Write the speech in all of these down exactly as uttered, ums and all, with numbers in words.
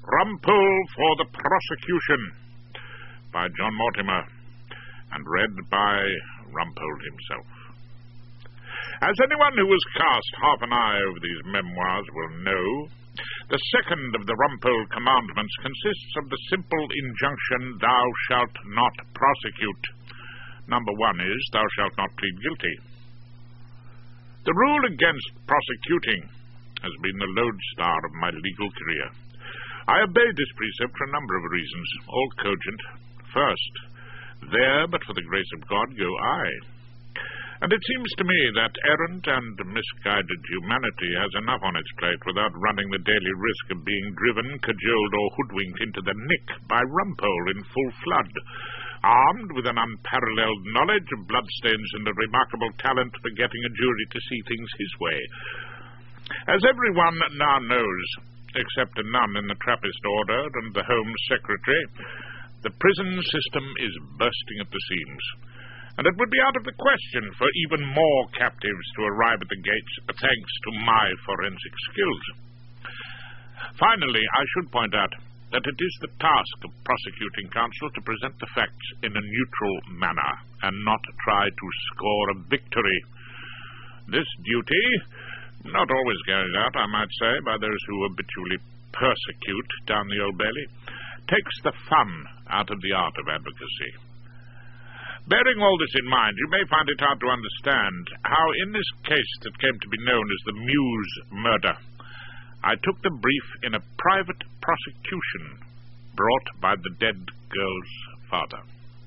Rumpole for the Prosecution, by John Mortimer, and read by Rumpole himself. As anyone who has cast half an eye over these memoirs will know, the second of the Rumpole commandments consists of the simple injunction, thou shalt not prosecute. Number one is, thou shalt not plead guilty. The rule against prosecuting has been the lodestar of my legal career. I obeyed this precept for a number of reasons, all cogent. First, there, but for the grace of God, go I. And it seems to me that errant and misguided humanity has enough on its plate without running the daily risk of being driven, cajoled, or hoodwinked into the nick by Rumpole in full flood, armed with an unparalleled knowledge of bloodstains and a remarkable talent for getting a jury to see things his way. As everyone now knows, except a nun in the Trappist order and the Home Secretary, the prison system is bursting at the seams, and it would be out of the question for even more captives to arrive at the gates thanks to my forensic skills. Finally, I should point out that it is the task of prosecuting counsel to present the facts in a neutral manner and not try to score a victory. This duty, not always carried out, I might say, by those who habitually persecute down the Old Bailey, takes the fun out of the art of advocacy. Bearing all this in mind, you may find it hard to understand how in this case that came to be known as the Mews murder, I took the brief in a private prosecution brought by the dead girl's father.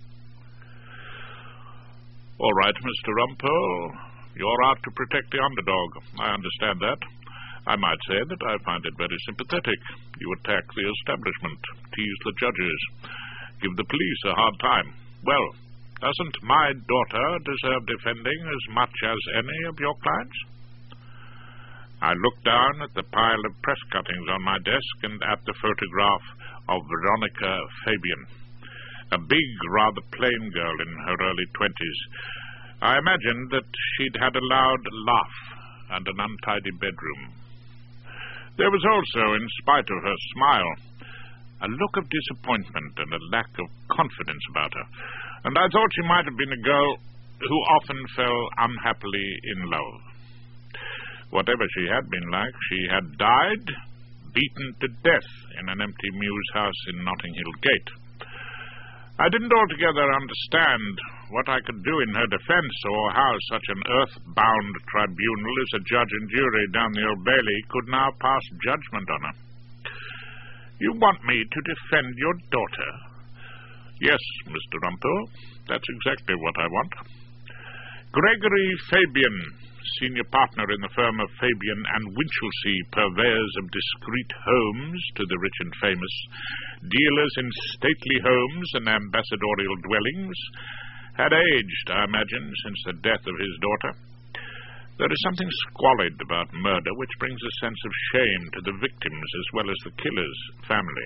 All right, Mister Rumpole, you're out to protect the underdog. I understand that. I might say that I find it very sympathetic. You attack the establishment, tease the judges, give the police a hard time. Well, doesn't my daughter deserve defending as much as any of your clients? I looked down at the pile of press cuttings on my desk and at the photograph of Veronica Fabian, a big, rather plain girl in her early twenties. I imagined that she'd had a loud laugh and an untidy bedroom. There was also, in spite of her smile, a look of disappointment and a lack of confidence about her, and I thought she might have been a girl who often fell unhappily in love. Whatever she had been like, she had died, beaten to death in an empty Mews house in Notting Hill Gate. I didn't altogether understand what I could do in her defense, or how such an earth-bound tribunal as a judge and jury down the Old Bailey could now pass judgment on her. You want me to defend your daughter? Yes, Mister Rumpole, that's exactly what I want. Gregory Fabian, senior partner in the firm of Fabian and Winchelsea, purveyors of discreet homes to the rich and famous, dealers in stately homes and ambassadorial dwellings, had aged, I imagine, since the death of his daughter. There is something squalid about murder which brings a sense of shame to the victims as well as the killer's family.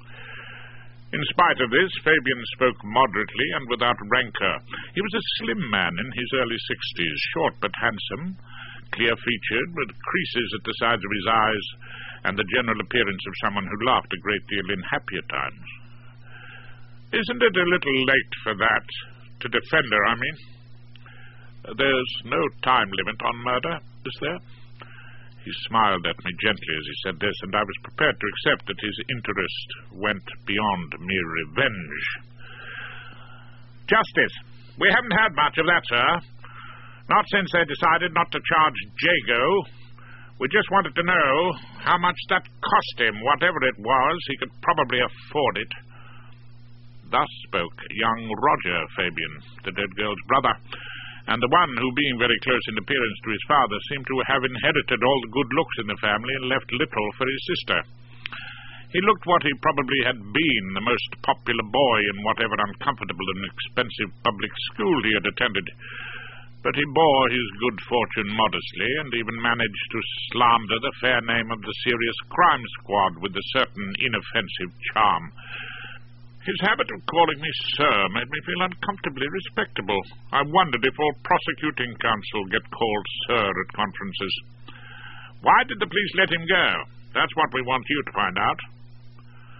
In spite of this, Fabian spoke moderately and without rancor. He was a slim man in his early sixties, short but handsome, clear-featured, with creases at the sides of his eyes, and the general appearance of someone who laughed a great deal in happier times. Isn't it a little late for that? To defend her, I mean. There's no time limit on murder, is there? He smiled at me gently as he said this, and I was prepared to accept that his interest went beyond mere revenge. Justice, we haven't had much of that, sir. Not since they decided not to charge Jago. We just wanted to know how much that cost him. Whatever it was, he could probably afford it. Thus spoke young Roger Fabian, the dead girl's brother, and the one who, being very close in appearance to his father, seemed to have inherited all the good looks in the family and left little for his sister. He looked what he probably had been, the most popular boy in whatever uncomfortable and expensive public school he had attended. But he bore his good fortune modestly, and even managed to slander the fair name of the Serious Crime Squad with a certain inoffensive charm. His habit of calling me sir made me feel uncomfortably respectable. I wondered if all prosecuting counsel get called sir at conferences. Why did the police let him go? That's what we want you to find out.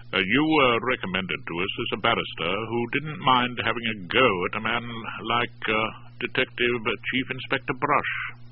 Uh, you were recommended to us as a barrister who didn't mind having a go at a man like uh, Detective uh, Chief Inspector Brush.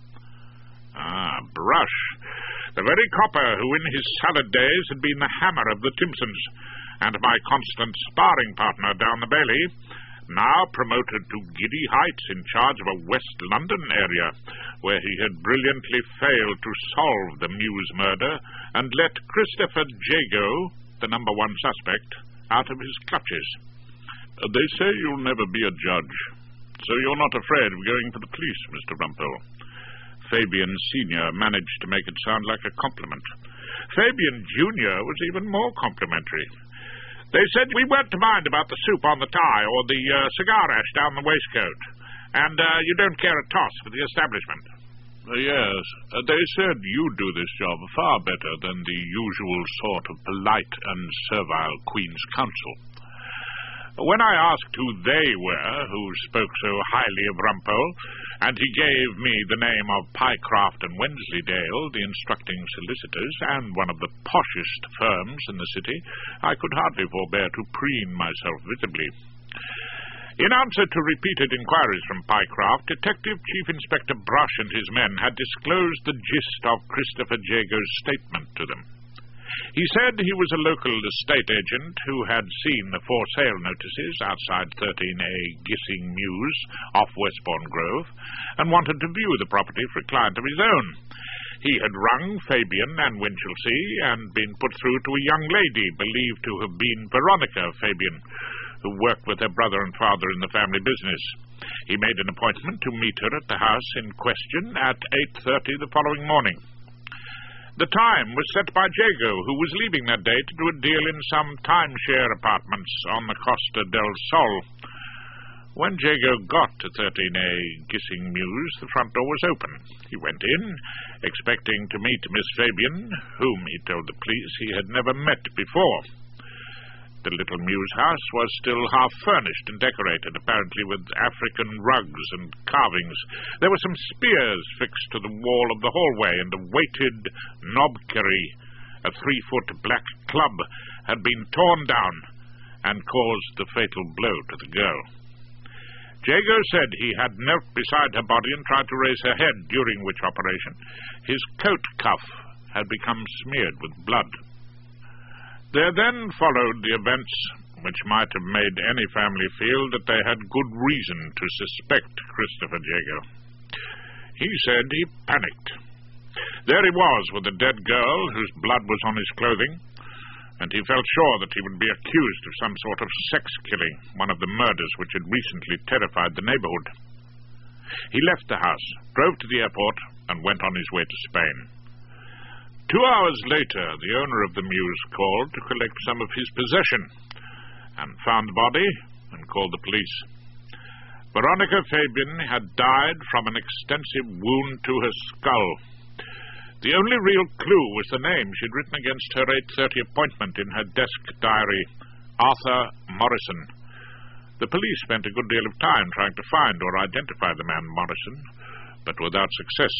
Ah, Brush. The very copper who in his salad days had been the hammer of the Timpsons, and my constant sparring partner down the Bailey, now promoted to giddy heights in charge of a West London area, where he had brilliantly failed to solve the Mews murder and let Christopher Jago, the number one suspect, out of his clutches. Uh, they say you'll never be a judge, so you're not afraid of going for the police, Mister Rumpole. Fabian Senior managed to make it sound like a compliment. Fabian Junior was even more complimentary. They said we weren't to mind about the soup on the tie or the uh, cigar ash down the waistcoat, and uh, you don't care a toss for the establishment. Uh, yes, uh, they said you do this job far better than the usual sort of polite and servile Queen's Counsel. When I asked who they were who spoke so highly of Rumpole, and he gave me the name of Pycroft and Wensleydale, the instructing solicitors, and one of the poshest firms in the city, I could hardly forbear to preen myself visibly. In answer to repeated inquiries from Pycroft, Detective Chief Inspector Brush and his men had disclosed the gist of Christopher Jago's statement to them. He said he was a local estate agent who had seen the for sale notices outside thirteen A Gissing Mews off Westbourne Grove and wanted to view the property for a client of his own. He had rung Fabian and Winchelsea and been put through to a young lady believed to have been Veronica Fabian, who worked with her brother and father in the family business. He made an appointment to meet her at the house in question at eight thirty the following morning. The time was set by Jago, who was leaving that day to do a deal in some timeshare apartments on the Costa del Sol. When Jago got to thirteen A Gissing Mews, the front door was open. He went in, expecting to meet Miss Fabian, whom, he told the police, he had never met before. The little Mews house was still half-furnished and decorated, apparently with African rugs and carvings. There were some spears fixed to the wall of the hallway, and a weighted knobkerrie, a three-foot black club, had been torn down and caused the fatal blow to the girl. Jago said he had knelt beside her body and tried to raise her head, during which operation his coat cuff had become smeared with blood. There then followed the events which might have made any family feel that they had good reason to suspect Christopher Jago. He said he panicked. There he was with a dead girl whose blood was on his clothing, and he felt sure that he would be accused of some sort of sex killing, one of the murders which had recently terrified the neighborhood. He left the house, drove to the airport, and went on his way to Spain. Two hours later, the owner of the Mews called to collect some of his possession, and found the body and called the police. Veronica Fabian had died from an extensive wound to her skull. The only real clue was the name she'd written against her eight thirty appointment in her desk diary, Arthur Morrison. The police spent a good deal of time trying to find or identify the man Morrison, but without success.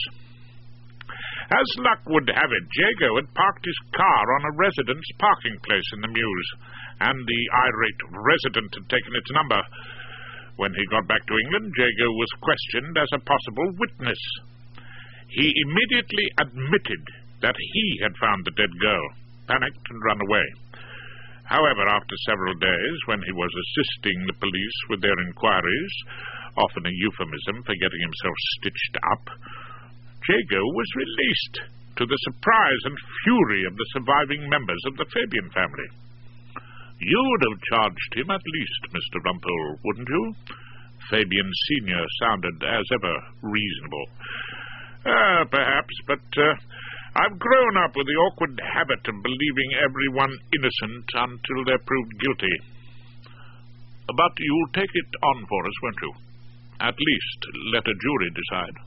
As luck would have it, Jago had parked his car on a resident's parking place in the Mews, and the irate resident had taken its number. When he got back to England, Jago was questioned as a possible witness. He immediately admitted that he had found the dead girl, panicked and run away. However, after several days, when he was assisting the police with their inquiries, often a euphemism for getting himself stitched up, Jago was released, to the surprise and fury of the surviving members of the Fabian family. You would have charged him at least, Mister Rumpole, wouldn't you? Fabian Senior sounded, as ever, reasonable. Ah, perhaps, but uh, I've grown up with the awkward habit of believing everyone innocent until they're proved guilty. But you'll take it on for us, won't you? At least let a jury decide.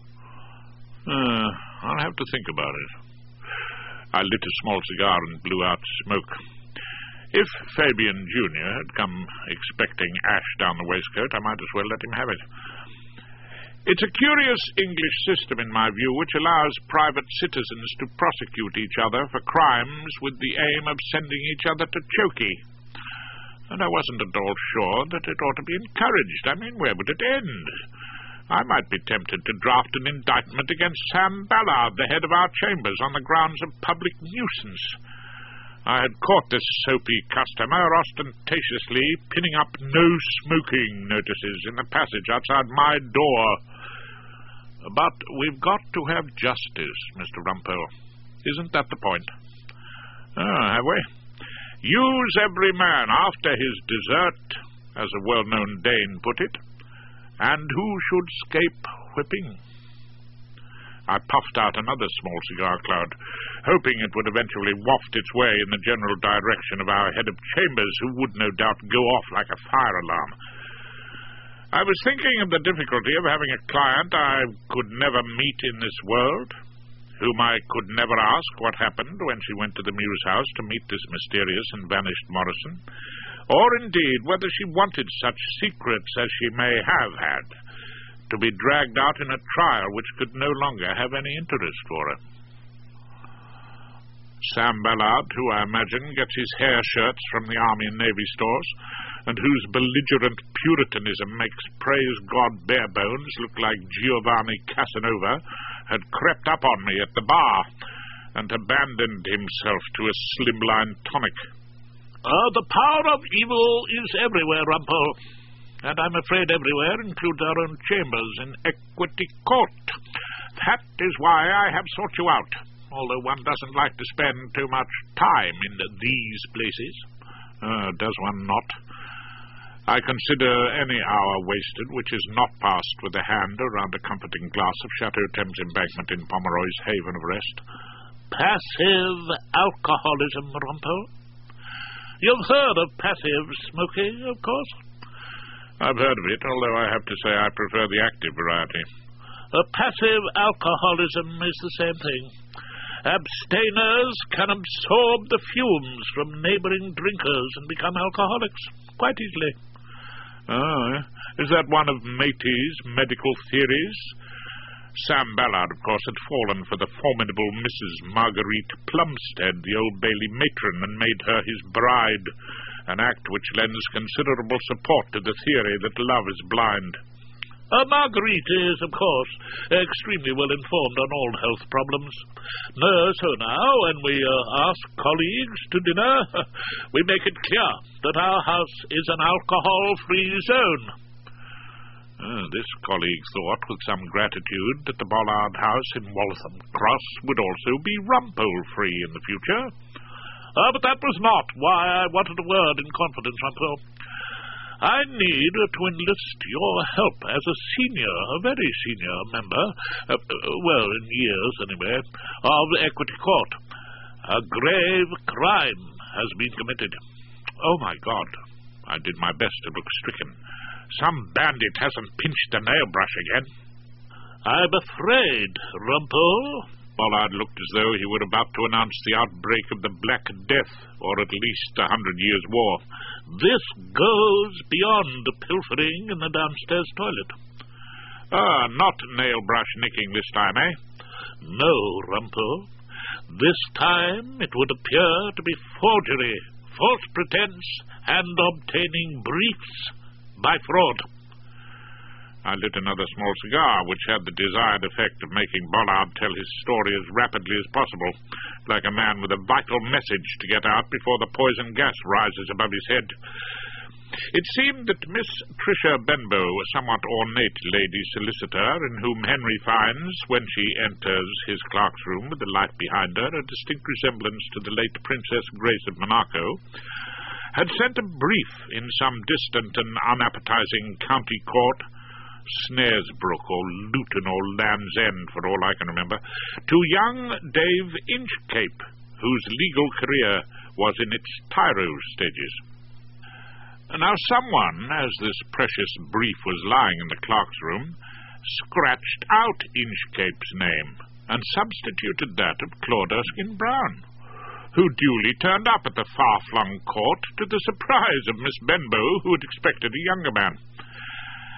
Uh, I'll have to think about it. I lit a small cigar and blew out smoke. If Fabian Junior had come expecting ash down the waistcoat, I might as well let him have it. It's a curious English system, in my view, which allows private citizens to prosecute each other for crimes with the aim of sending each other to chokey. And I wasn't at all sure that it ought to be encouraged. I mean, where would it end? I might be tempted to draft an indictment against Sam Ballard, the head of our chambers, on the grounds of public nuisance. I had caught this soapy customer ostentatiously pinning up no smoking notices in the passage outside my door. But we've got to have justice, Mister Rumpole. Isn't that the point? Ah, have we? Use every man after his desert, as a well-known Dane put it, and who should scape whipping? I puffed out another small cigar cloud, hoping it would eventually waft its way in the general direction of our head of chambers, who would no doubt go off like a fire alarm. I was thinking of the difficulty of having a client I could never meet in this world, whom I could never ask what happened when she went to the Mews house to meet this mysterious and vanished Morrison, or indeed whether she wanted such secrets as she may have had, to be dragged out in a trial which could no longer have any interest for her. Sam Ballard, who I imagine gets his hair shirts from the Army and Navy stores, and whose belligerent puritanism makes Praise God Barebones look like Giovanni Casanova, had crept up on me at the bar and abandoned himself to a slimline tonic. Uh, the power of evil is everywhere, Rumpole, and I'm afraid everywhere includes our own chambers in Equity Court. That is why I have sought you out, although one doesn't like to spend too much time in these places. Uh, does one not? I consider any hour wasted which is not passed with a hand around a comforting glass of Chateau Thames embankment in Pomeroy's haven of rest. Passive alcoholism, Rumpole. You've heard of passive smoking, of course? I've heard of it, although I have to say I prefer the active variety. A passive alcoholism is the same thing. Abstainers can absorb the fumes from neighboring drinkers and become alcoholics quite easily. Oh, is that one of Métis' medical theories? Sam Ballard, of course, had fallen for the formidable Missus Marguerite Plumstead, the Old Bailey matron, and made her his bride, an act which lends considerable support to the theory that love is blind. Uh, Marguerite is, of course, extremely well informed on all health problems. No, so now, when we uh, ask colleagues to dinner, we make it clear that our house is an alcohol-free zone. Uh, this colleague thought with some gratitude that the Ballard house in Waltham Cross would also be Rumpole-free in the future. Uh, but that was not why I wanted a word in confidence, Rumpole. I need to enlist your help as a senior, a very senior member, uh, well, in years anyway, of Equity Court. A grave crime has been committed. Oh, my God. I did my best to look stricken. Some bandit hasn't pinched a nail brush again. I'm afraid, Rumpole. Ballard looked as though he were about to announce the outbreak of the Black Death, or at least a Hundred Years' War. This goes beyond pilfering in the downstairs toilet. Ah, not nail-brush nicking this time, eh? No, Rumpole. This time it would appear to be forgery, false pretense, and obtaining briefs by fraud. I lit another small cigar, which had the desired effect of making Ballard tell his story as rapidly as possible, like a man with a vital message to get out before the poison gas rises above his head. It seemed that Miss Tricia Benbow, a somewhat ornate lady solicitor, in whom Henry finds, when she enters his clerk's room with the light behind her, a distinct resemblance to the late Princess Grace of Monaco, had sent a brief in some distant and unappetizing county court, Snaresbrook or Luton or Land's End, for all I can remember, to young Dave Inchcape, whose legal career was in its tyro stages. Now someone, as this precious brief was lying in the clerk's room, scratched out Inchcape's name and substituted that of Claude Erskine Brown, who duly turned up at the far-flung court to the surprise of Miss Benbow, who had expected a younger man.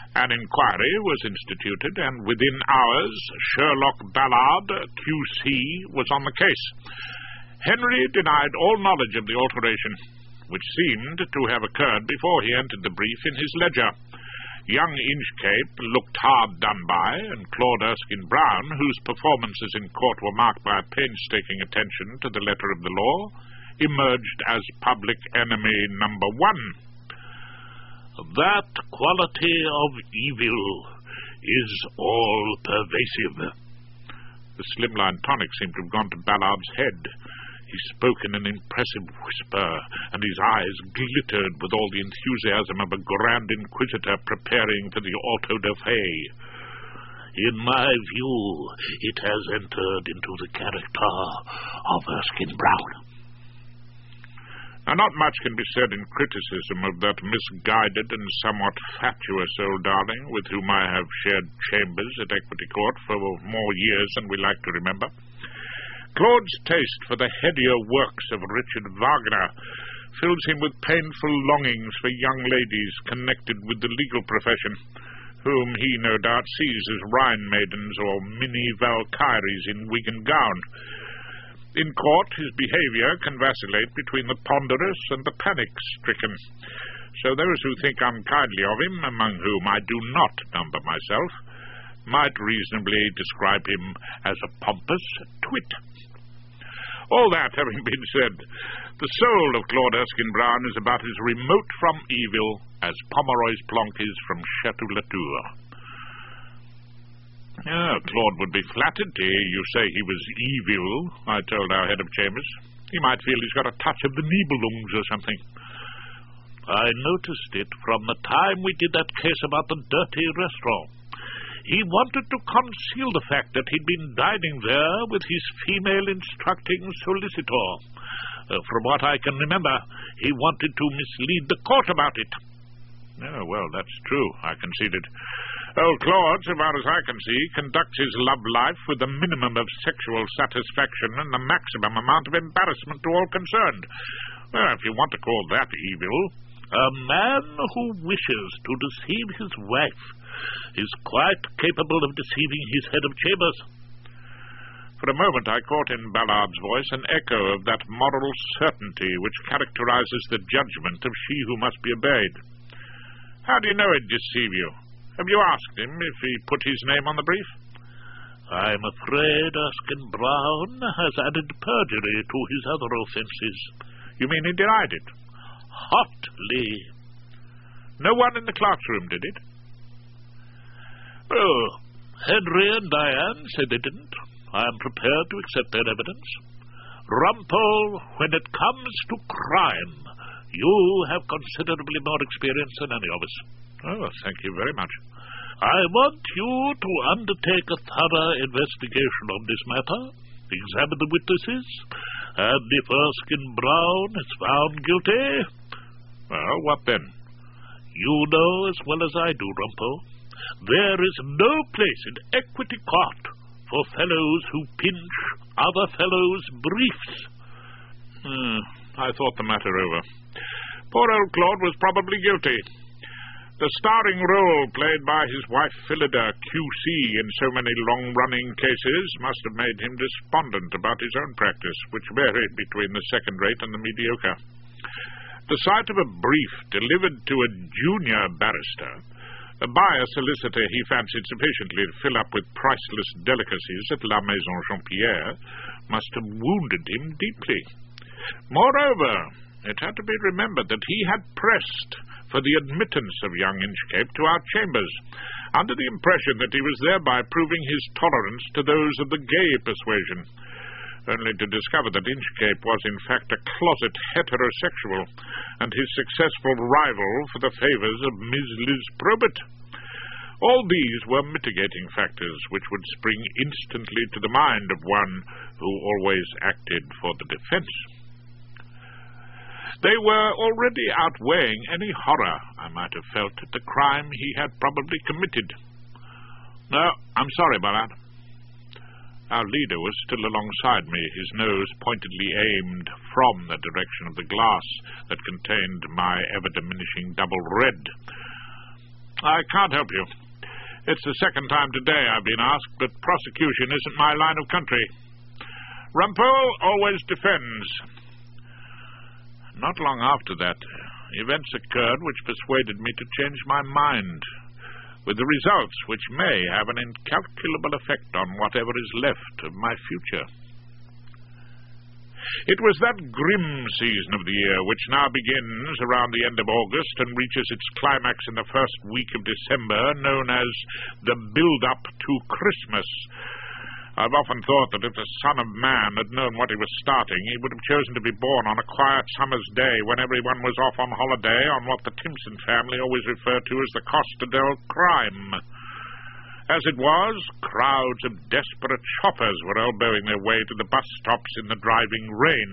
An inquiry was instituted, and within hours Sherlock Ballard, Q C, was on the case. Henry denied all knowledge of the alteration, which seemed to have occurred before he entered the brief in his ledger. Young Inchcape looked hard done by, and Claude Erskine Brown, whose performances in court were marked by painstaking attention to the letter of the law, emerged as public enemy number one. That quality of evil is all-pervasive. The slimline tonic seemed to have gone to Ballard's head. He spoke in an impressive whisper, and his eyes glittered with all the enthusiasm of a grand inquisitor preparing for the auto-da-fe. In my view, it has entered into the character of Erskine Brown. Now, not much can be said in criticism of that misguided and somewhat fatuous old darling with whom I have shared chambers at Equity Court for more years than we like to remember. Claude's taste for the headier works of Richard Wagner fills him with painful longings for young ladies connected with the legal profession, whom he no doubt sees as Rhine maidens or mini-Valkyries in wig and gown. In court, his behavior can vacillate between the ponderous and the panic-stricken, so those who think unkindly of him, among whom I do not number myself, might reasonably describe him as a pompous twit. All that having been said, the soul of Claude Erskine Brown is about as remote from evil as Pomeroy's Plonk is from Chateau Latour. Oh, Claude would be flattered to hear you say he was evil, I told our head of chambers. He might feel he's got a touch of the Nibelungs or something. I noticed it from the time we did that case about the dirty restaurant. He wanted to conceal the fact that he'd been dining there with his female instructing solicitor. Uh, from what I can remember, he wanted to mislead the court about it. Oh, well, that's true, I conceded. Old Claude, so far as I can see, conducts his love life with the minimum of sexual satisfaction and the maximum amount of embarrassment to all concerned. Well, if you want to call that evil, a man who wishes to deceive his wife is quite capable of deceiving his head of chambers. For a moment I caught in Ballard's voice an echo of that moral certainty which characterizes the judgment of she who must be obeyed. How do you know he'd deceive you? Have you asked him if he put his name on the brief? I'm afraid Erskine Brown has added perjury to his other offences. You mean he denied it? Hotly. No one in the classroom did it? Oh, Henry and Diane said they didn't. I am prepared to accept their evidence. Rumpole, when it comes to crime, you have considerably more experience than any of us. Oh, thank you very much. I want you to undertake a thorough investigation on this matter, examine the witnesses, and if Erskine Brown is found guilty... Well, what then? You know as well as I do, Rumpole. There is no place in Equity Court for fellows who pinch other fellows' briefs. Hmm, I thought the matter over. Poor old Claude was probably guilty. The starring role played by his wife Phillida, Q C, in so many long-running cases must have made him despondent about his own practice, which varied between the second-rate and the mediocre. The sight of a brief delivered to a junior barrister, by a solicitor he fancied sufficiently to fill up with priceless delicacies at La Maison Jean-Pierre, must have wounded him deeply. Moreover, it had to be remembered that he had pressed for the admittance of young Inchcape to our chambers, under the impression that he was thereby proving his tolerance to those of the gay persuasion, only to discover that Inchcape was in fact a closet heterosexual, and his successful rival for the favours of Miss Liz Probert. All these were mitigating factors which would spring instantly to the mind of one who always acted for the defence. They were already outweighing any horror I might have felt at the crime he had probably committed. No, I'm sorry, Ballard. Our leader was still alongside me, his nose pointedly aimed from the direction of the glass that contained my ever-diminishing double red. I can't help you. It's the second time today I've been asked, but prosecution isn't my line of country. Rumpole always defends. Not long after that, events occurred which persuaded me to change my mind, with the results which may have an incalculable effect on whatever is left of my future. It was that grim season of the year which now begins around the end of August and reaches its climax in the first week of December, known as the build-up to Christmas. I've often thought that if the Son of Man had known what he was starting, he would have chosen to be born on a quiet summer's day when everyone was off on holiday on what the Timpson family always referred to as the Costa del Crime. As it was, crowds of desperate shoppers were elbowing their way to the bus stops in the driving rain.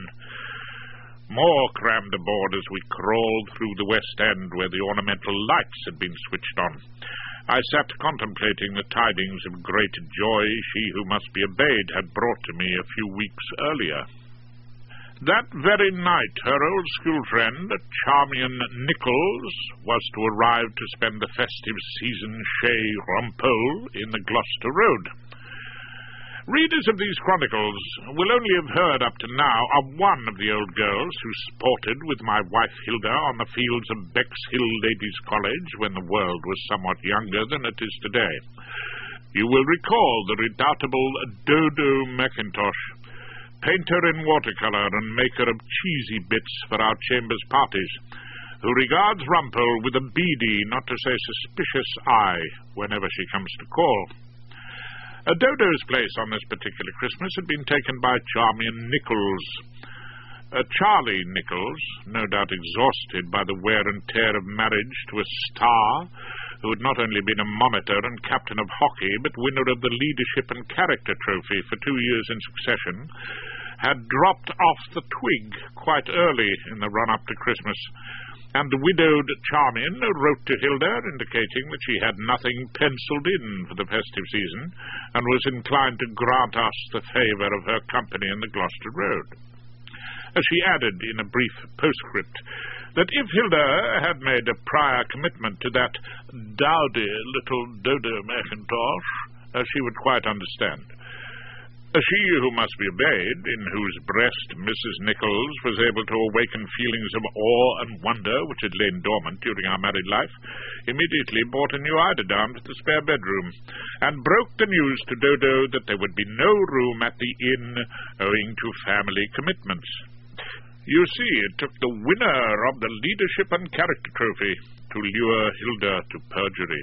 More crammed aboard as we crawled through the West End where the ornamental lights had been switched on. I sat contemplating the tidings of great joy she who must be obeyed had brought to me a few weeks earlier. That very night, her old school friend, Charmian Nichols, was to arrive to spend the festive season chez Rumpole in the Gloucester Road. Readers of these chronicles will only have heard up to now of one of the old girls who sported with my wife Hilda on the fields of Bexhill Ladies' College when the world was somewhat younger than it is today. You will recall the redoubtable Dodo Mackintosh, painter in watercolour and maker of cheesy bits for our chambers parties, who regards Rumpole with a beady, not to say suspicious, eye whenever she comes to call. A Dodo's place on this particular Christmas had been taken by Charmian Nichols. Uh, Charlie Nichols, no doubt exhausted by the wear and tear of marriage to a star, who had not only been a monitor and captain of hockey, but winner of the Leadership and Character Trophy for two years in succession, had dropped off the twig quite early in the run-up to Christmas, and the widowed Charmian wrote to Hilda indicating that she had nothing penciled in for the festive season, and was inclined to grant us the favour of her company in the Gloucester Road. She added in a brief postscript that if Hilda had made a prior commitment to that dowdy little Dodo Mackintosh, uh, she would quite understand. Uh, she who must be obeyed, in whose breast Missus Nichols was able to awaken feelings of awe and wonder which had lain dormant during our married life, immediately brought a new eiderdown to the spare bedroom, and broke the news to Dodo that there would be no room at the inn owing to family commitments. You see, it took the winner of the Leadership and Character Trophy to lure Hilda to perjury.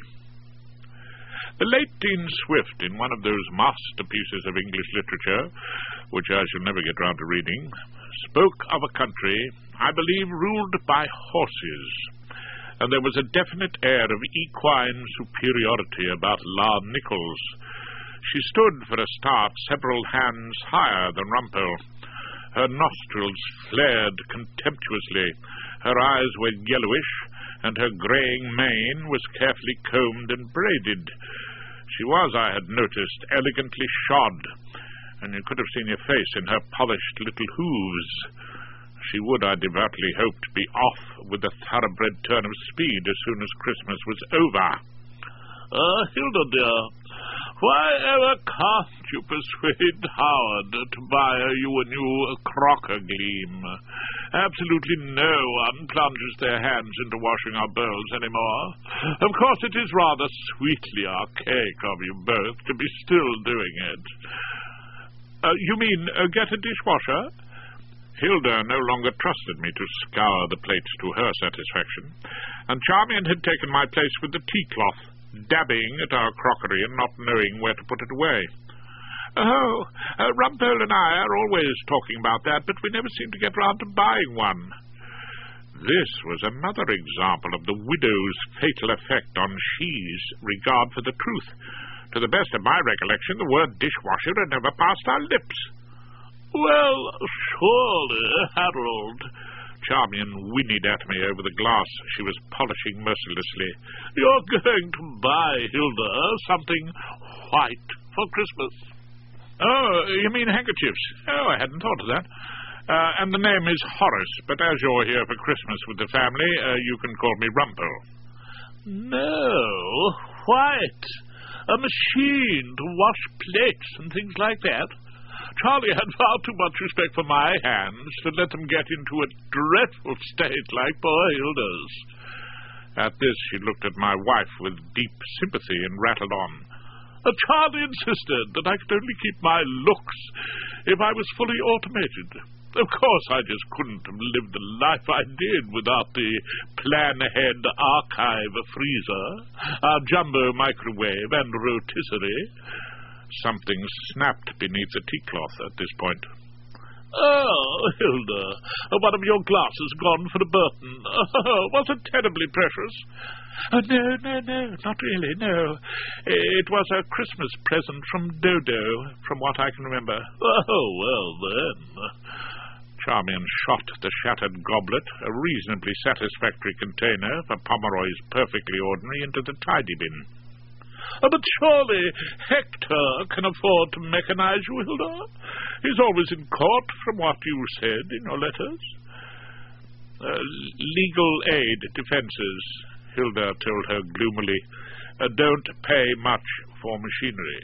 The late Dean Swift, in one of those masterpieces of English literature, which I shall never get round to reading, spoke of a country, I believe, ruled by horses, and there was a definite air of equine superiority about La Nichols. She stood, for a start, several hands higher than Rumpole. Her nostrils flared contemptuously, her eyes were yellowish, and her greying mane was carefully combed and braided. She was, I had noticed, elegantly shod, and you could have seen her face in her polished little hooves. She would, I devoutly hoped, be off with a thoroughbred turn of speed as soon as Christmas was over. Ah, uh, Hilda, dear, why ever can't you persuade Howard to buy you a new Crocker Gleam? Absolutely no one plunges their hands into washing our bowls anymore. Of course, it is rather sweetly archaic of you both to be still doing it. Uh, you mean uh, get a dishwasher? Hilda no longer trusted me to scour the plates to her satisfaction, and Charmian had taken my place with the tea-cloth, dabbing at our crockery and not knowing where to put it away. Oh, uh, Rumpole and I are always talking about that, but we never seem to get round to buying one. This was another example of the widow's fatal effect on she's regard for the truth. To the best of my recollection, the word dishwasher had never passed our lips. Well, surely, Harold, Charmian whinnied at me over the glass she was polishing mercilessly, you're going to buy Hilda something white for Christmas. Oh, you mean handkerchiefs? Oh, I hadn't thought of that. Uh, and the name is Horace, but as you're here for Christmas with the family, uh, you can call me Rumpole. No, white. A machine to wash plates and things like that. Charlie had far too much respect for my hands to let them get into a dreadful state like poor Hilda's. At this she looked at my wife with deep sympathy and rattled on. Uh, Charlie insisted that I could only keep my looks if I was fully automated. Of course, I just couldn't have lived the life I did without the plan-ahead archive freezer, our jumbo microwave, and rotisserie. Something snapped beneath the tea-cloth at this point. Oh, Hilda, one of your glasses gone for a Burton. Oh, was it terribly precious? Oh, no, no, no, not really, no. It was a Christmas present from Dodo, from what I can remember. Oh, well, then. Charmian shot the shattered goblet, a reasonably satisfactory container for Pomeroy's perfectly ordinary, into the tidy bin. Oh, but surely Hector can afford to mechanize you, Hilda. He's always in court, from what you said in your letters. Uh, legal aid defenses, Hilda told her gloomily, uh, don't pay much for machinery.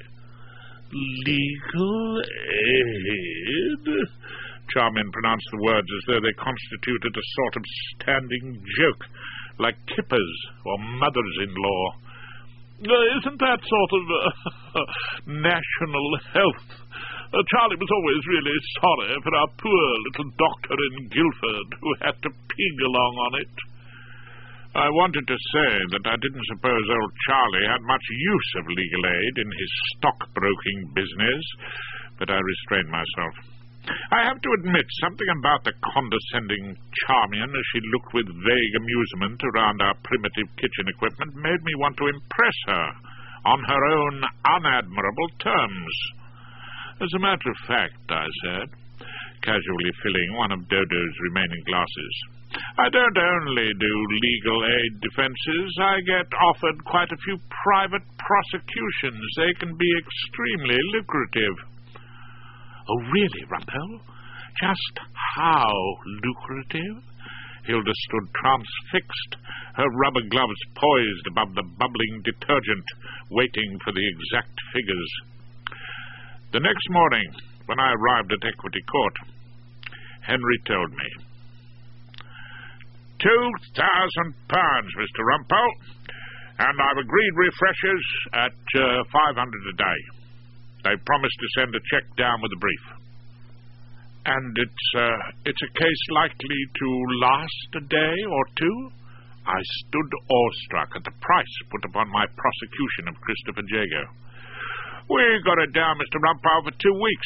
Legal aid? Charmian pronounced the words as though they constituted a sort of standing joke, like kippers or mothers-in-law. Uh, isn't that sort of uh, national health? Uh, Charlie was always really sorry for our poor little doctor in Guildford who had to pig along on it. I wanted to say that I didn't suppose old Charlie had much use of legal aid in his stockbroking business, but I restrained myself. I have to admit, something about the condescending Charmian as she looked with vague amusement around our primitive kitchen equipment made me want to impress her on her own unadmirable terms. As a matter of fact, I said, casually filling one of Dodo's remaining glasses, I don't only do legal aid defenses, I get offered quite a few private prosecutions. They can be extremely lucrative. Oh, really, Rumpel? Just how lucrative? Hilda stood transfixed, her rubber gloves poised above the bubbling detergent, waiting for the exact figures. The next morning, when I arrived at Equity Court, Henry told me, Two thousand pounds, Mister Rumpel, and I've agreed refreshers at uh, five hundred a day. They promised to send a check down with a brief. And it's, uh, it's a case likely to last a day or two? I stood awestruck at the price put upon my prosecution of Christopher Jago. We got it down, Mister Rumpel, for two weeks.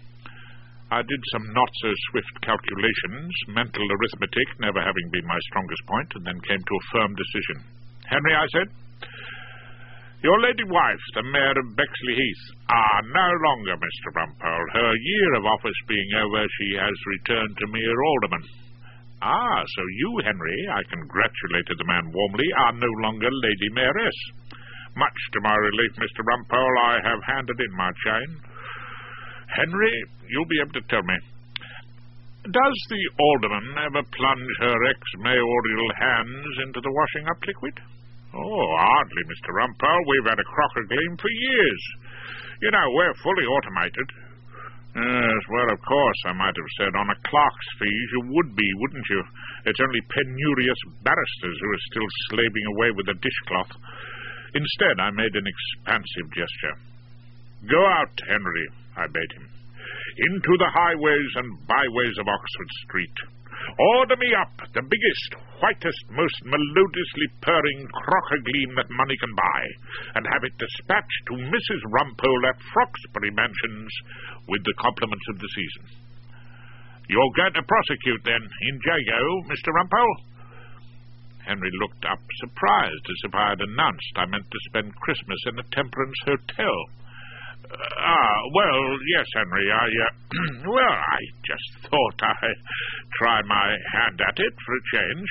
I did some not-so-swift calculations, mental arithmetic never having been my strongest point, and then came to a firm decision. Henry, I said, your lady wife, the mayor of Bexley Heath, ah, no longer, Mister Rumpel. Her year of office being over, she has returned to mere alderman. Ah, so you, Henry, I congratulated the man warmly, are no longer Lady Mayoress. Much to my relief, Mister Rumpel, I have handed in my chain. Henry, you'll be able to tell me, does the alderman ever plunge her ex-mayoral hands into the washing-up liquid? Oh, hardly, Mister Rumpel. We've had a crocker gleam for years. You know, we're fully automated. Yes, well, of course, I might have said, on a clerk's fees you would be, wouldn't you? It's only penurious barristers who are still slaving away with a dishcloth. Instead, I made an expansive gesture. Go out, Henry, I bade him, into the highways and byways of Oxford Street. Order me up the biggest, whitest, most melodiously purring crocker gleam that money can buy, and have it dispatched to Missus Rumpel at Froxbury Mansions with the compliments of the season. You're going to prosecute, then, in Jago, Mister Rumpel? Henry looked up, surprised, as if I had announced I meant to spend Christmas in a temperance hotel. Uh, ah, well, yes, Henry, I, uh, well, I just thought I'd try my hand at it for a change.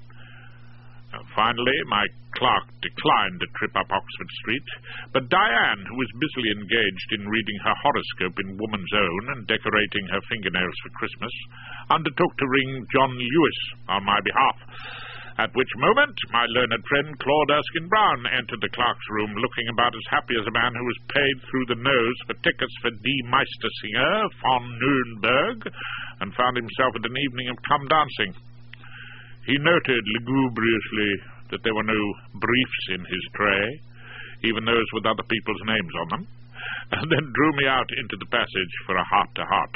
Uh, finally, my clerk declined the trip up Oxford Street, but Diane, who was busily engaged in reading her horoscope in Woman's Own and decorating her fingernails for Christmas, undertook to ring John Lewis on my behalf. At which moment my learned friend Claude Erskine Brown entered the clerk's room, looking about as happy as a man who was paid through the nose for tickets for Die Meistersinger von Nürnberg, and found himself at an evening of club dancing. He noted lugubriously that there were no briefs in his tray, even those with other people's names on them, and then drew me out into the passage for a heart-to-heart.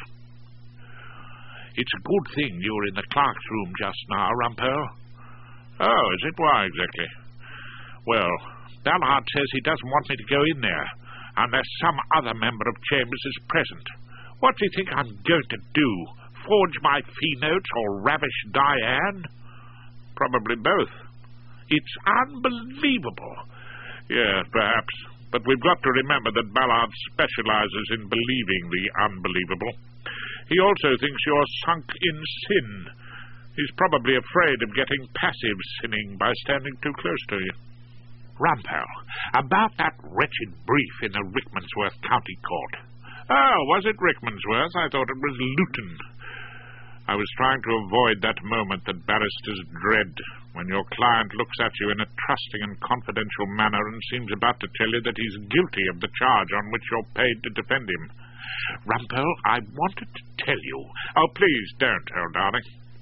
"It's a good thing you were in the clerk's room just now, Rumpole." "Oh, is it? Why exactly?" "Well, Ballard says he doesn't want me to go in there unless some other member of Chambers is present. What do you think I'm going to do? Forge my fee notes or ravish Diane?" "Probably both." "It's unbelievable." "Yes, perhaps. But we've got to remember that Ballard specializes in believing the unbelievable. He also thinks you're sunk in sin. He's probably afraid of getting passive sinning by standing too close to you." "Rumpole, about that wretched brief in the Rickmansworth County Court." "Oh, was it Rickmansworth? I thought it was Luton." I was trying to avoid that moment that barristers dread, when your client looks at you in a trusting and confidential manner and seems about to tell you that he's guilty of the charge on which you're paid to defend him. "Rumpole, I wanted to tell you—" "Oh, please don't, old darling."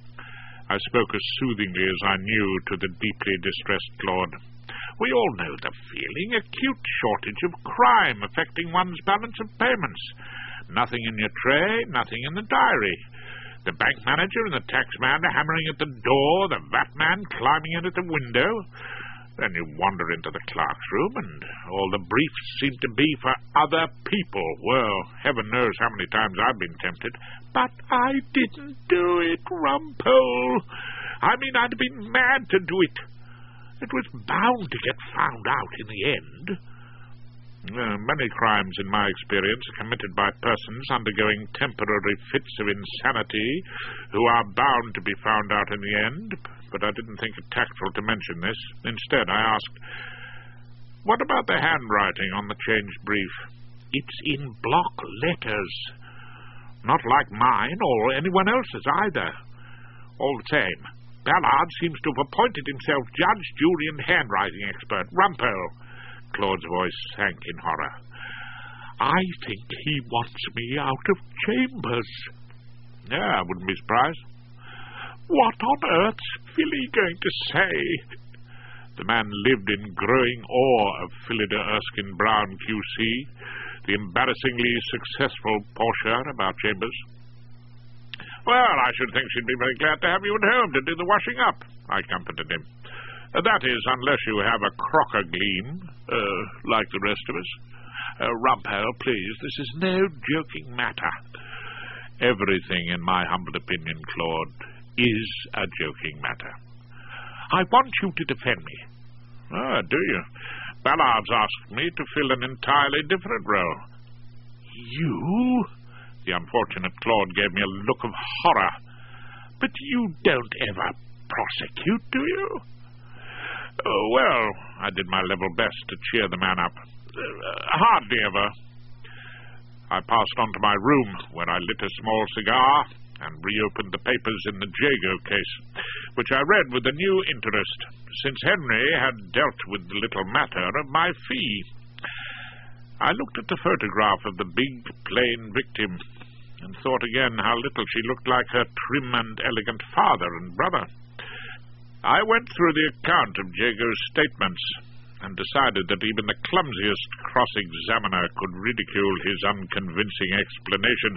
I spoke as soothingly as I knew to the deeply distressed Claude. "We all know the feeling, acute shortage of crime affecting one's balance of payments. Nothing in your tray, nothing in the diary. The bank manager and the tax man hammering at the door, the vat man climbing in at the window. Then you wander into the clerk's room, and all the briefs seem to be for other people. Well, heaven knows how many times I've been tempted. But I didn't do it, Rumpole. I mean, I'd have been mad to do it. It was bound to get found out in the end." Uh, many crimes, in my experience, are committed by persons undergoing temporary fits of insanity, who are bound to be found out in the end, but I didn't think it tactful to mention this. Instead, I asked, "What about the handwriting on the changed brief?" "It's in block letters. Not like mine or anyone else's either. All the same, Ballard seems to have appointed himself judge, jury, and handwriting expert. Rumpole." Claude's voice sank in horror. "I think he wants me out of Chambers." "Yeah, I wouldn't be surprised." "What on earth's Philly going to say?" The man lived in growing awe of Phillida Erskine Brown, Q C, the embarrassingly successful Portia about Chambers. "Well, I should think she'd be very glad to have you at home to do the washing up," I comforted him. Uh, "that is, unless you have a crocker gleam, uh, like the rest of us." Uh, "Rumpole, please, this is no joking matter." "Everything, in my humble opinion, Claude, is a joking matter." "I want you to defend me." "Ah, do you? Ballard's asked me to fill an entirely different role." "You?" The unfortunate Claude gave me a look of horror. "But you don't ever prosecute, do you?" Oh, well, I did my level best to cheer the man up. Uh, hardly ever. I passed on to my room, where I lit a small cigar and reopened the papers in the Jago case, which I read with a new interest, since Henry had dealt with the little matter of my fee. I looked at the photograph of the big, plain victim, and thought again how little she looked like her trim and elegant father and brother. I went through the account of Jago's statements and decided that even the clumsiest cross-examiner could ridicule his unconvincing explanations.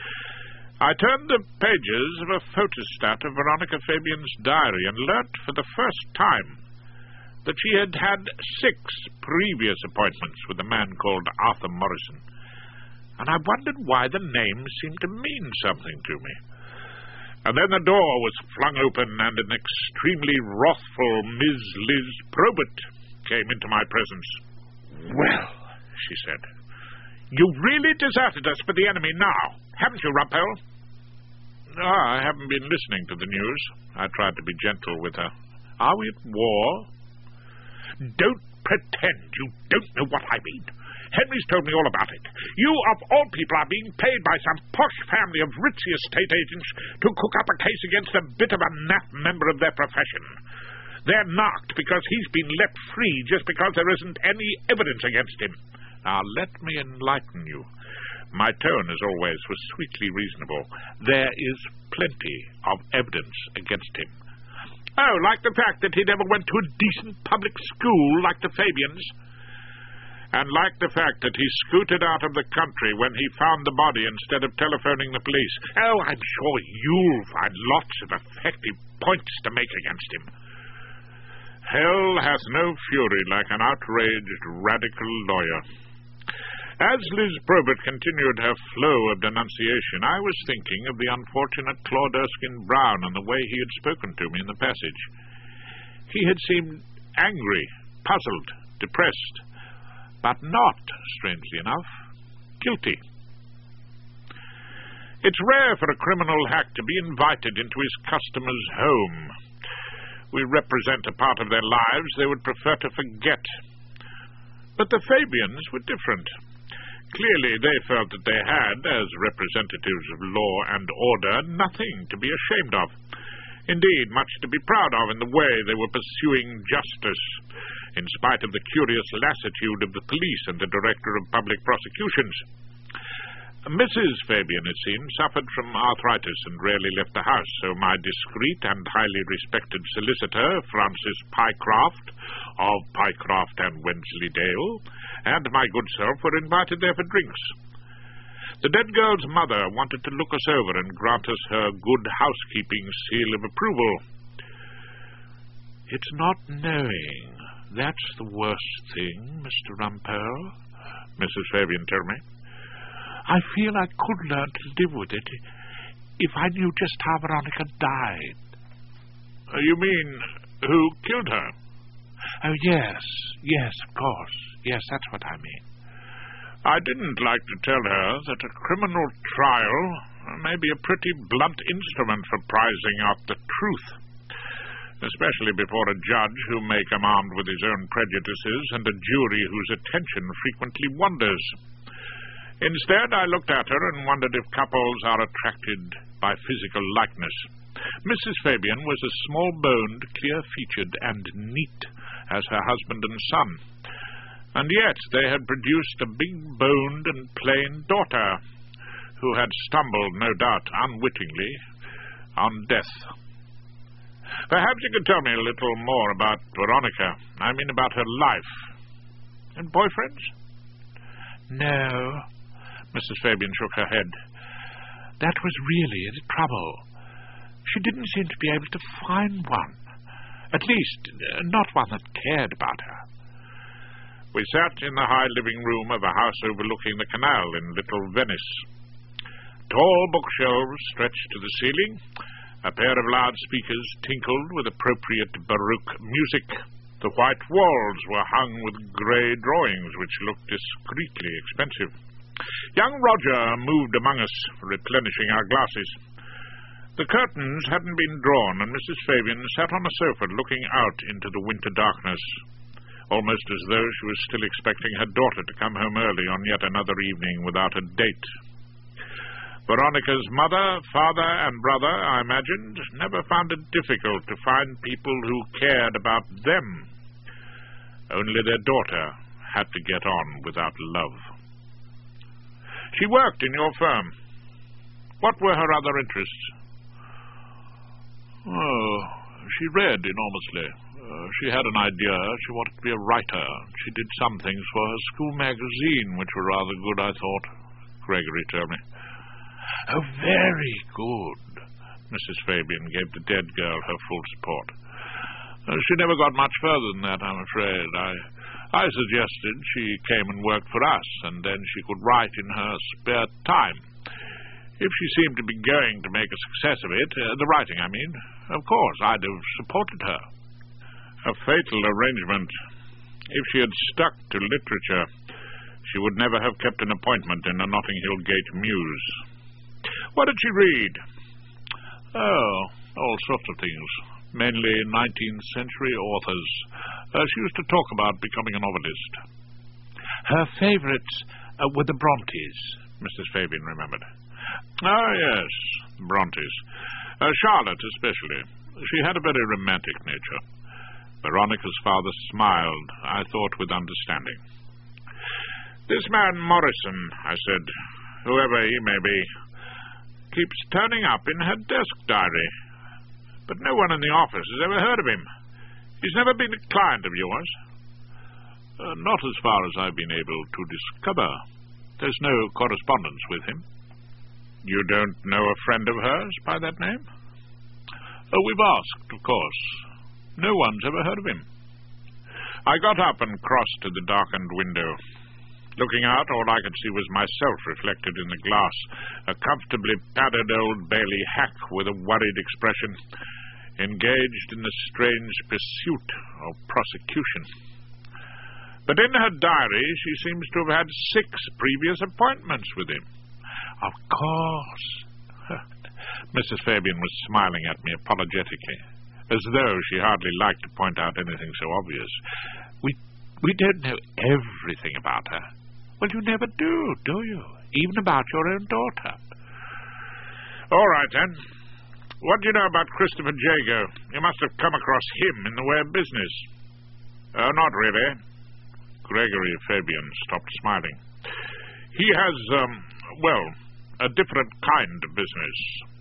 I turned the pages of a photostat of Veronica Fabian's diary and learnt for the first time that she had had six previous appointments with a man called Arthur Morrison, and I wondered why the name seemed to mean something to me. And then the door was flung open, and an extremely wrathful Miss Liz Probert came into my presence. "Well," she said, "you've really deserted us for the enemy now, haven't you, Rumpole?" "Ah, I haven't been listening to the news." I tried to be gentle with her. "Are we at war?" "Don't pretend you don't know what I mean. Henry's told me all about it. You, of all people, are being paid by some posh family of ritzy estate agents to cook up a case against a bit of a naff member of their profession. They're knocked because he's been let free just because there isn't any evidence against him. Now, let me enlighten you. My tone, as always, was sweetly reasonable. There is plenty of evidence against him. Oh, like the fact that he never went to a decent public school like the Fabians. And like the fact that he scooted out of the country when he found the body instead of telephoning the police. Oh, I'm sure you'll find lots of effective points to make against him. Hell has no fury like an outraged radical lawyer. As Liz Probert continued her flow of denunciation, I was thinking of the unfortunate Claude Erskine Brown and the way he had spoken to me in the passage. He had seemed angry, puzzled, depressed, but not, strangely enough, guilty. It's rare for a criminal hack to be invited into his customer's home. We represent a part of their lives they would prefer to forget. But the Fabians were different. Clearly, they felt that they had, as representatives of law and order, nothing to be ashamed of. Indeed, much to be proud of in the way they were pursuing justice, in spite of the curious lassitude of the police and the Director of Public Prosecutions. Missus Fabian, it seemed, suffered from arthritis and rarely left the house, so my discreet and highly respected solicitor, Francis Pycroft, of Pycroft and Wensleydale, and my good self were invited there for drinks. The dead girl's mother wanted to look us over and grant us her good housekeeping seal of approval. It's not knowing. That's the worst thing, Mister Rumpole, Missus Fabian told me. I feel I could learn to live with it if I knew just how Veronica died. Uh, you mean who killed her? Oh, yes, yes, of course. Yes, that's what I mean. I didn't like to tell her that a criminal trial may be a pretty blunt instrument for prizing out the truth, especially before a judge who may come armed with his own prejudices and a jury whose attention frequently wanders. Instead, I looked at her and wondered if couples are attracted by physical likeness. Missus Fabian was as small-boned, clear-featured, and neat as her husband and son. And yet they had produced a big-boned and plain daughter, who had stumbled, no doubt, unwittingly, on death. Perhaps you could tell me a little more about Veronica. I mean about her life. And boyfriends? No. Missus Fabian shook her head. That was really the trouble. She didn't seem to be able to find one. At least, not one that cared about her. We sat in the high living room of a house overlooking the canal in Little Venice. Tall bookshelves stretched to the ceiling. A pair of loudspeakers tinkled with appropriate Baroque music. The white walls were hung with grey drawings which looked discreetly expensive. Young Roger moved among us, replenishing our glasses. The curtains hadn't been drawn, and Missus Fabian sat on a sofa looking out into the winter darkness, almost as though she was still expecting her daughter to come home early on yet another evening without a date. Veronica's mother, father, and brother, I imagined, never found it difficult to find people who cared about them. Only their daughter had to get on without love. She worked in your firm. What were her other interests? Oh, she read enormously. Uh, she had an idea. She wanted to be a writer. She did some things for her school magazine, which were rather good, I thought. Gregory told me. Oh, very good. Missus Fabian gave the dead girl her full support. Uh, she never got much further than that, I'm afraid. I... I suggested she came and worked for us, and then she could write in her spare time. If she seemed to be going to make a success of it, uh, the writing, I mean, of course, I'd have supported her. A fatal arrangement. If she had stuck to literature, she would never have kept an appointment in the Notting Hill Gate Mews. What did she read? Oh, all sorts of things. Mainly nineteenth century authors. Uh, she used to talk about becoming a novelist. Her favourites uh, were the Brontes, Missus Fabian remembered. Ah, yes, Brontes. Uh, Charlotte, especially. She had a very romantic nature. Veronica's father smiled, I thought with understanding. "This man Morrison," I said, "whoever he may be, keeps turning up in her desk diary, but no one in the office has ever heard of him. He's never been a client of yours?" Uh, "not as far as I've been able to discover. There's no correspondence with him." "You don't know a friend of hers by that name?" "Oh, we've asked, of course. No one's ever heard of him." I got up and crossed to the darkened window. Looking out, all I could see was myself reflected in the glass, a comfortably padded Old Bailey hack with a worried expression, engaged in the strange pursuit of prosecution. But in her diary she seems to have had six previous appointments with him. Of course. Missus Fabian was smiling at me apologetically, as though she hardly liked to point out anything so obvious. We we don't know everything about her. Well, you never do, do you? Even about your own daughter. All right, then. What do you know about Christopher Jago? You must have come across him in the way of business. Oh, not really. Gregory Fabian stopped smiling. He has, um, well, a different kind of business.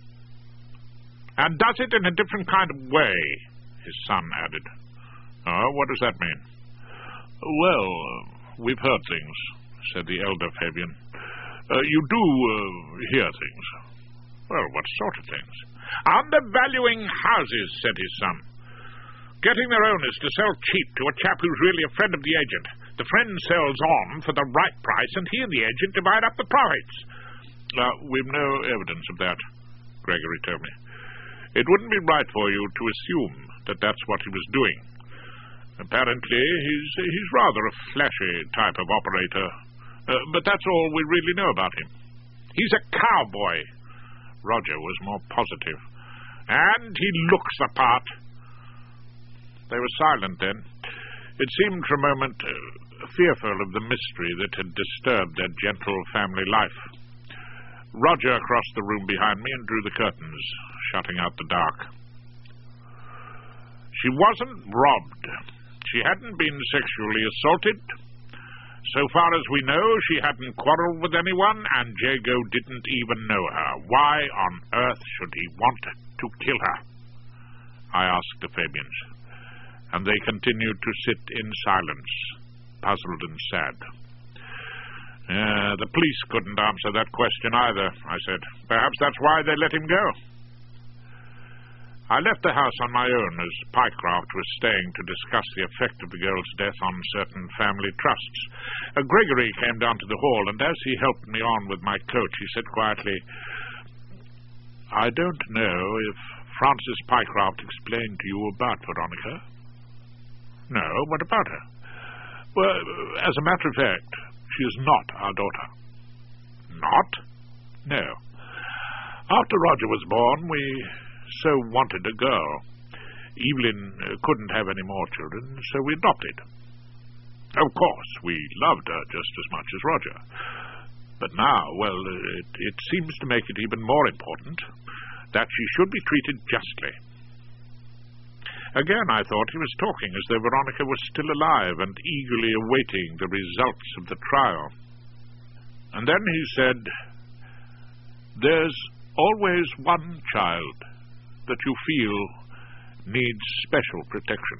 And does it in a different kind of way, his son added. Oh, what does that mean? Well, uh, we've heard things, said the elder Fabian. Uh, you do uh, hear things. Well, what sort of things? Undervaluing houses, said his son. Getting their owners to sell cheap to a chap who's really a friend of the agent. The friend sells on for the right price, and he and the agent divide up the profits. Uh, we've no evidence of that, Gregory told me. It wouldn't be right for you to assume that that's what he was doing. Apparently, he's he's rather a flashy type of operator, uh, but that's all we really know about him. He's a cowboy. Roger was more positive. And he looks the part. They were silent then. It seemed for a moment uh, fearful of the mystery that had disturbed their gentle family life. Roger crossed the room behind me and drew the curtains, shutting out the dark. She wasn't robbed. She hadn't been sexually assaulted. So far as we know, she hadn't quarreled with anyone, and Jago didn't even know her. Why on earth should he want to kill her? I asked the Fabians, and they continued to sit in silence, puzzled and sad. Uh, the police couldn't answer that question either, I said. Perhaps that's why they let him go. I left the house on my own as Pycroft was staying to discuss the effect of the girl's death on certain family trusts. Uh, Gregory came down to the hall, and as he helped me on with my coat, he said quietly, I don't know if Francis Pycroft explained to you about Veronica. No, what about her? Well, as a matter of fact, she is not our daughter. Not? No. After Roger was born, we so wanted a girl. Evelyn uh, couldn't have any more children, so we adopted. Of course, we loved her just as much as Roger. But now, well, it, it seems to make it even more important that she should be treated justly. Again, I thought he was talking as though Veronica was still alive and eagerly awaiting the results of the trial. And then he said, There's always one child that you feel needs special protection.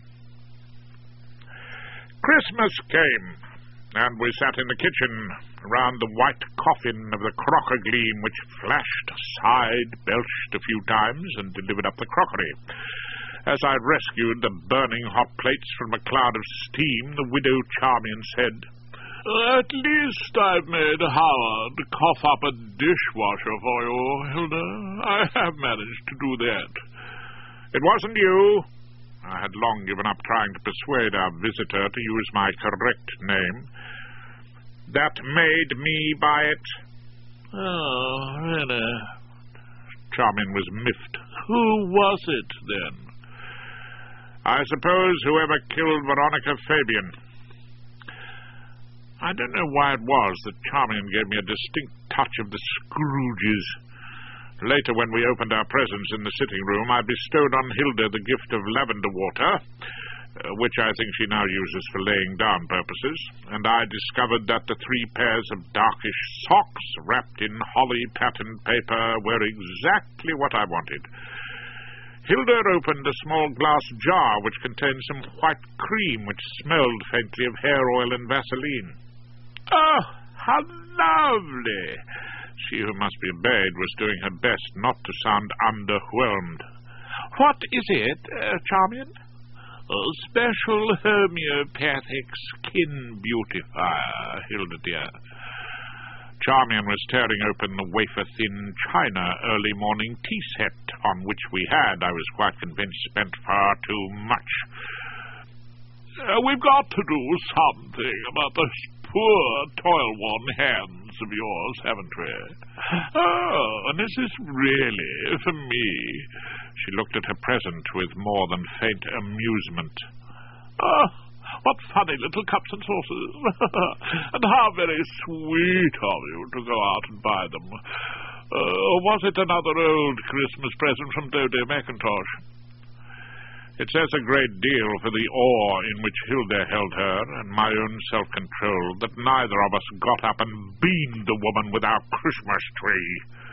Christmas came, and we sat in the kitchen around the white coffin of the crocker gleam, which flashed, sighed, belched a few times, and delivered up the crockery. As I rescued the burning hot plates from a cloud of steam, the widow Charmian said, At least I've made Howard cough up a dishwasher for you, Hilda. I have managed to do that. It wasn't you. I had long given up trying to persuade our visitor to use my correct name. That made me buy it. Oh, really? Charmian was miffed. Who was it, then? I suppose whoever killed Veronica Fabian. I don't know why it was that Charmian gave me a distinct touch of the Scrooges. Later, when we opened our presents in the sitting room, I bestowed on Hilda the gift of lavender water, uh, which I think she now uses for laying down purposes, and I discovered that the three pairs of darkish socks wrapped in holly patterned paper were exactly what I wanted. Hilda opened a small glass jar which contained some white cream which smelled faintly of hair oil and Vaseline. "Oh, how lovely!" She who must be obeyed was doing her best not to sound underwhelmed. "What is it, uh, Charmian?" "A special homeopathic skin beautifier, Hilda dear." Charmian was tearing open the wafer-thin china early morning tea set, on which we had, I was quite convinced, spent far too much. Uh, we've got to do something about those poor, toil-worn hands of yours, haven't we? Oh, and is this really for me? She looked at her present with more than faint amusement. Oh, what funny little cups and saucers. And how very sweet of you to go out and buy them. Uh, was it another old Christmas present from Dodie McIntosh? It says a great deal for the awe in which Hilda held her and my own self-control that neither of us got up and beamed the woman with our Christmas tree.